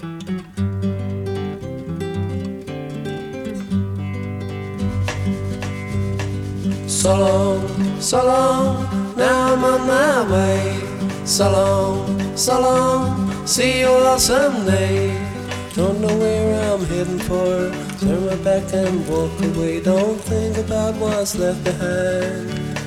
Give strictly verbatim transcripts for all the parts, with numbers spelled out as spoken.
So long, so long, now I'm on my way. So long, so long, see you all someday. Don't know where I'm heading for, turn my back and walk away. Don't think about what's left behind.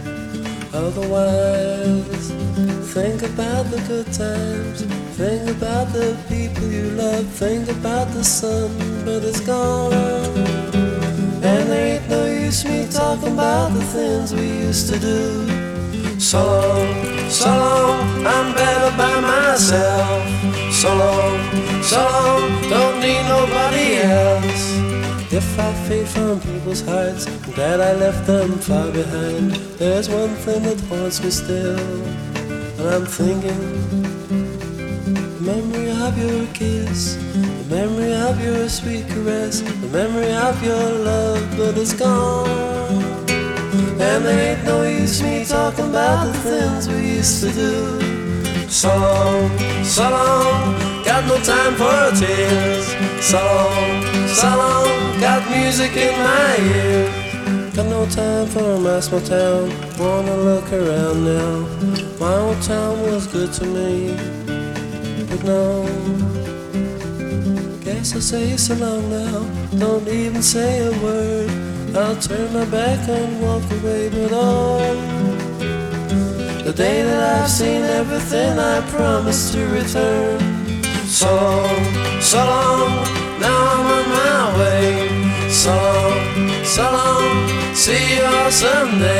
Otherwise, think about the good times. Think about the people you love. Think about the sun, but it's gone. And there ain't no use me talking about the things we used to do. So long, so long, I'm better by myself. So long, so long, don't need nobody else. If I fade from people's hearts, I'm glad I left them far behind. There's one thing that haunts me still, and I'm thinking, the memory of your kiss, the memory of your sweet caress, the memory of your love, but it's gone. And there ain't no use me talking about the things we used to do. So long, so long, got no time for tears. So long, so long, got music in my ears. Got no time for my small town, wanna look around now. My old town was good to me, but no, guess I'll say so long now. Don't even say a word, I'll turn my back and walk away. But on the day that I've seen everything, I promise to return. So long, so long, now I'm on my way. So long, so long, see you all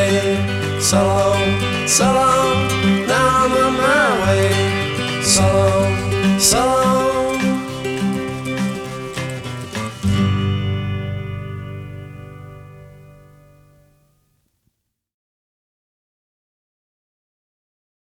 someday. So long, so long, now I'm on my way. So long.